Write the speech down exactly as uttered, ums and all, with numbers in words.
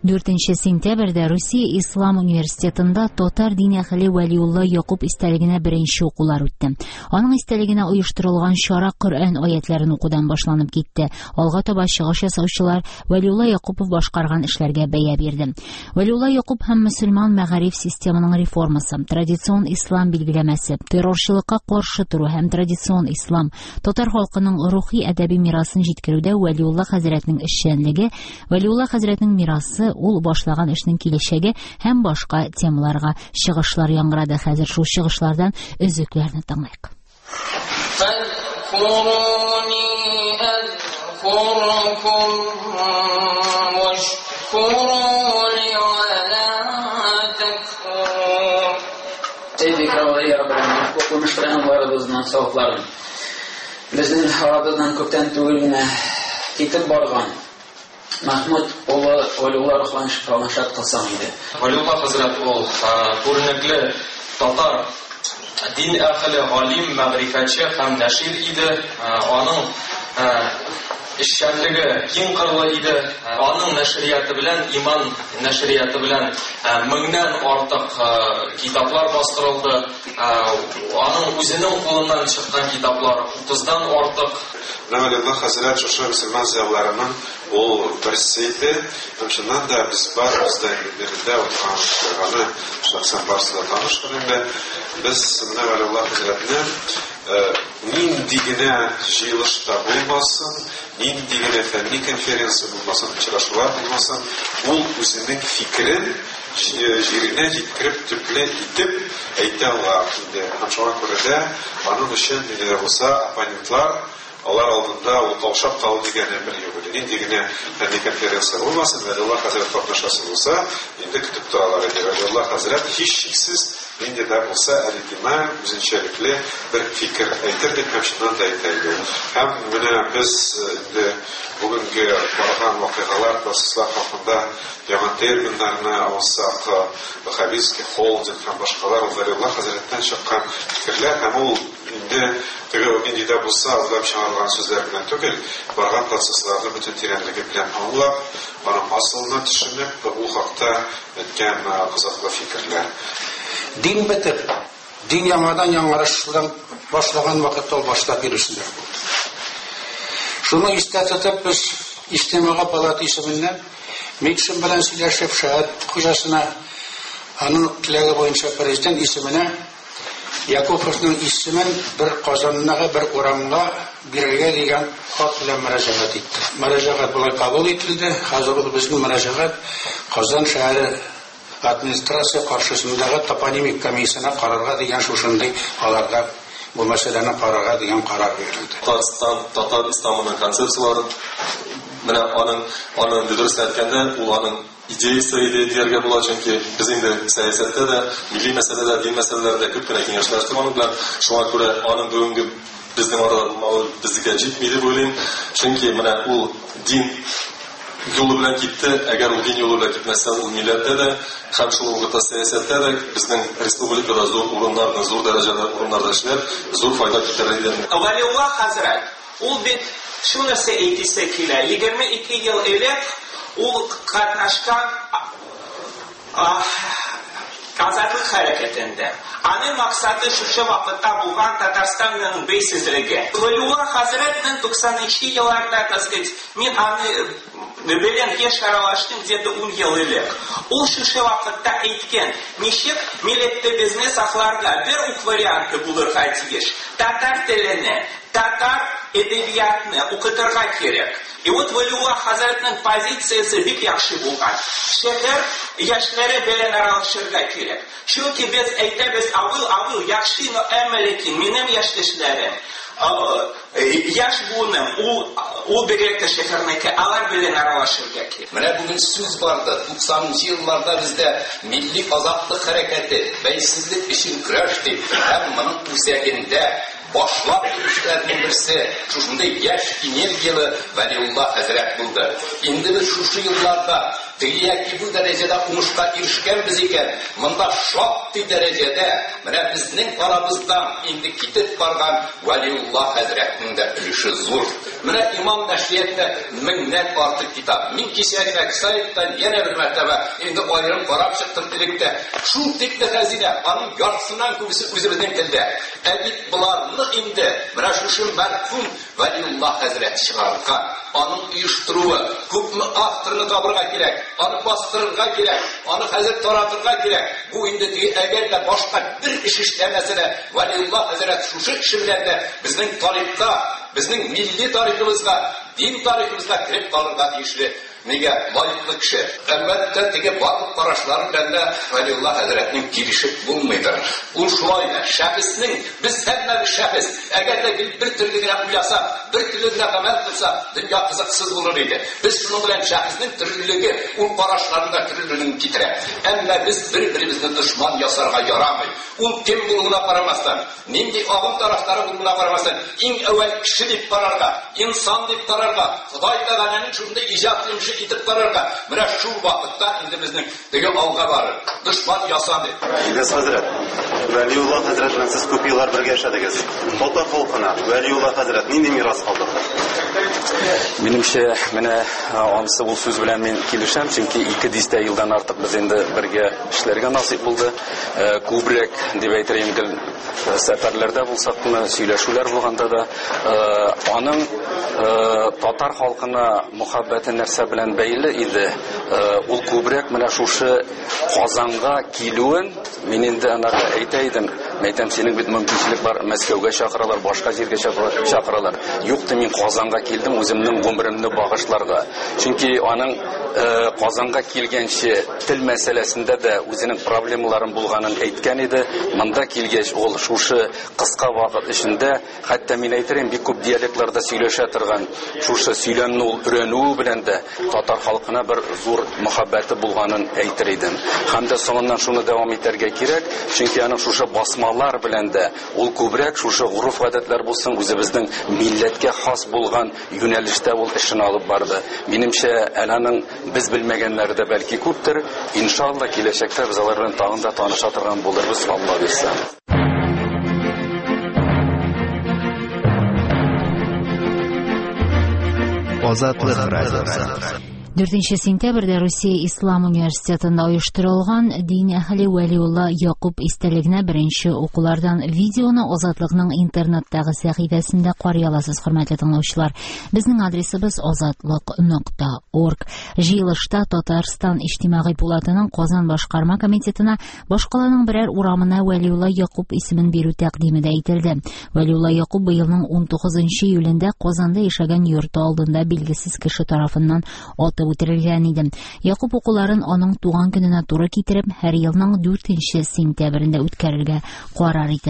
дүртенче сентябрьдә Русия Ислам университетында татар дин әһеле Вәлиулла Якуб истәлегенә беренче укулар үтте. Аның истәлегенә оештырылган чара Коръән аятларын укудан башланып китте. Алга таба чыгыш ясаучылар Вәлиулла Якубов башкарган эшләргә бәя бирде. Вәлиулла Якуб һәм мөселман мәгариф системаның реформасы, традицион ислам билгеләмәсе, террорчылыкка каршы туру һәм традицион ислам, татар халкының рухи әдәби мирасын җиткерүдә Вәлиулла хәзрәтнең эшчәнлеге, Вәлиулла хәзрәтнең мирасы, ул башлаган эшнең киләчәге һәм башка темаларга чыгышлар яңгырады. Хәзер шул чыгышлардан өзекләрне тыңлыйк. Безнең арадан күптән түгел генә китеп барган Mahmud улы Вәлиулла рухланышат кылсаң иде. Вәлиулла хәзрәт ул күренекле татар дин әһеле, галим, мәгърифәтче һәм нәшир иде. Аның эшчәнлеге киң кырлы иде. Аның нәшрияты белән, иман нәшрияты белән меңнән артык китаплар бастырылды. Аның үзенең кулыннан чыккан китаплар утыздан артык. Вәлиулла хәзрәт шушы мөселман зиялыларының ул берсе иде. Шуннан да без бар бездә бердә утырганы шәхсән барсында таныштыр инде. Без менә Вәлиулла хәзрәтне нинди генә җыелышта булмасын, нинди генә фәнни конференция булмасын, очрашулар булмасын, ул үзенең фикерен җиренә җиткереп төпле итеп әйтә ала иде. Һәм шуңа күрә дә аның өчен ниләр булса оппонентлар алар алдында ул таушап калды дигән бер юк иде. Нинди генә фәнни конференция булмасын, Вәлиулла хәзрәт катнашасы булса, инде көтеп торалар иде. Вәлиулла хәзрәт һич шиксез инде дә булса әлитимә үзенчәлекле бер фикер әйтер дип һәм да әйтә иде. Һәм менә без инде бүгенге барган вакыйгалар, процесслар хакында яңа терминнарны алсак, Ваххабистский холдинг һәм башкалар Вәлиулла хәзрәттән чыккан фикерләр һәм ул инде теге инде булса уйлап чыгарылган сүзләр белән түгел, барган процессларны бөтен тирәнлеге белән аңлап, аның асылына төшенеп, ул хакта әйткән кызыклы фикерләр. Дин бетеп, дин яңадан яңарышлык башлаган вакытта ул башлап бирүчеләр булды. Шуны истә тотып, без Истемага палата исеменнән Микшин белән сөйләшеп, шәһәр хуҗасына аның теләге буенча президент исеменә Яковлевның исемен бер Казаннагы бер урамга бирергә дигән хат белән мөрәҗәгать итте. Мөрәҗәгать булай кабул ителде. Хәзер ул безнең мөрәҗәгать Казан шәһәре администрация каршысындагы топонимик комиссиясына карарга дигән шушындый аларга бу мәсьәләне карарга дигән карар бирелде. Татарстан татар исламының концепциялары менә аның аның дөрес әйткәндә ул аның идеясы иде дияргә була, чөнки без инде сәясәттә дә, милли мәсьәләләрдә, дин мәсьәләләрендә күп кенә киңәшләр торган белән, шуңа күрә аның бүгенге безнең арада безгә җитми дип уйлыйм, чөнки менә ул дин юлы белән китте, әгәр ул дин юлы белән китмәсә, ул милләттә дә, һәм шул вакытта сәясәттә дә безнең республикада зур урыннарда, зур дәрәҗәдә урыннарда эшләр, зур файда китерер иде. Вәлиулла хәзрәт, ул бит шунысы әйтәсе килә, егерме ике ел элек ул катнашкан азатлык хәрәкәтендә. Аның максаты шушы вакытта булган Татарстанның бәйсезлеге. Вәлиулла хәзрәтнең туксанынчы елларда, так сказать, мин аны белән яшь аралаштым где-то ун ел элек. Ул шушы вакытта әйткән, ничек милләтебезне сакларга бер ук варианты булырга тиеш. Татар телене, татар әдәбиятны укытырга кирәк. И вот Вәлиулла хәзрәтнең позициясе бик яхшы булган. Шәһәр яшьләре белән аралашырга кирәк. Чөнки без әйтәбез, авыл, авыл, яхшы, но әмма ләкин минем яшьтәшләрем, яшь буыным, ул бигрәк тә шәһәрнеке, алар белән аралашырга кирәк. Менә бүген сүз барды, туксанынчы елларда бездә милли азатлык хәрәкәте, бәйсезлек өчен көрәш дип, һәм моның үзәгендә башлап килүчеләрнең берсе шушындай яшь энергиялы Вәлиулла хәзрәт булды. Инде без шушы елларда яки бу дәрәҗәдә уңышка ирешкәнбез икән, монда шактый дәрәҗәдә менә безнең арабыздан инде китеп барган Вәлиулла хәзрәтнең дә өлеше зур. Менә Имам Нәшриятта меңнән артык китап. Мин кичәгә сайтта яңа бер мәртәбә инде аерым карап чыктым директә. Шул тикле хәзинә, аның яртысыннан күбесе үзебезнең телдә. Ә бит буларны инде менә шушы мәрхүм Вәлиулла хәзрәт чыгарган. Аның оештыруы күпме авторны табырга кирәк, аны бастырырга кирәк, аны хәзер таратырга кирәк. Бу инде әгәр дә башка бер эш эшләмәсә дә, Вәлиулла хәзрәт шушы эше белән дә безнең тарихка, безнең милли тарихыбызга, дин тарихыбызга кирип калырга тиешле. Нигә лайыклы кеше. Әлбәттә, теге барлык карашлар белән дә Вәлиулла хәзрәтнең килешеп булмыйдыр. Ул шулай да шәхеснең, без һәммәбез шәхес, әгәр дә бер төрле генә уйласа, бер төрле генә гамәл кылса, дөнья кызыксыз булыр иде. Без шуның белән шәхеснең төрлелеге, ул карашларында төрлелеген китерә. Әмма без бер-беребезне дошман ясарга ярамый. Ул кем булуына карамастан, нинди агым тарафтары булуына карамастан, иң әүвәл кеше дип карарга, инсан дип карарга, Ходай Тәгаләнең шундый иҗат итеп карарга, менә шул вакытта инде безнең теге алга барыр. Дошман ясады. Илгиз хәзрәт, Вәлиулла хәзрәт белән сез күп еллар бергә яшәдегез. Татар халкына Вәлиулла хәзрәт нинди мирас калдырды? Минемчә, менә анысы бу сүз белән мин килешәм, чөнки ике дистә елдан артык без инде бергә эшләргә насыйп булды. Күбрәк дип әйтергә мөмкин, сәфәрләрдә булсак та, сөйләшүләр булганда да, аның татар халкына мөхәббәте нәрсә белән бәйле иде. Ул күбрәк менә шушы Казанга килүен мин инде анага әйтә идем. Мәйтәм, синең бит мөмкинчелек бар, Мәскәүгә чакыралар, башка җиргә чакыралар. Юкты, мин Казанга килдем үземнең гомеремне багышларга. Чөнки аның Казанга килгәнче тел мәсьәләсендә дә үзенең проблемаларын булганын әйткән иде. Монда килгәч ул шушы кыска вакыт эчендә, хәтта мин әйтерем, бик күп диалектларда сөйләшә торган, шушы сөйләмне ул өйрәнү белән дә татар халкына бер зур мөхәббәте булганын әйтер идем. Һәм дә соңыннан шуны дәвам итәргә кирәк, чөнки аның шушы басмалар белән дә ул күбрәк шушы гурыф-гадәтләр булсын, үзебезнең милләткә хас булган юнәлештә ул эшен алып барды. Минемчә, аның без белмәгәннәре дә бәлки күптер. Иншалла киләчәктә без алар белән тагын да таныша торган булырбыз, Алла бирсә. Азатлык радиосы. дүртенче сентябрьдә Русия Ислам университетында оештырылган дин әһле Вәлиулла Якуб истәлегенә беренче укулардан видеоны Азатлыкның интернеттагы сәхифәсендә карый аласыз, хөрмәтле тыңлаучылар. Безнең адресыбыз азатлык нокта орг. Җыелышта Татарстан иҗтимагый пулатының Казан башкарма комитетына башкаланың берәр урамына Вәлиулла Якуб исемен бирү тәкъдиме дә ителде. Вәлиулла Якуб быелның ун тугызынчы июлендә Казанда яшәгән йорты алдында билгесез кеше тарафыннан атып үтерелгән иде. Якуб укуларын аның туган көненә туры китереп, һәр елның дүртенче сентябрендә үткәрергә карар итә.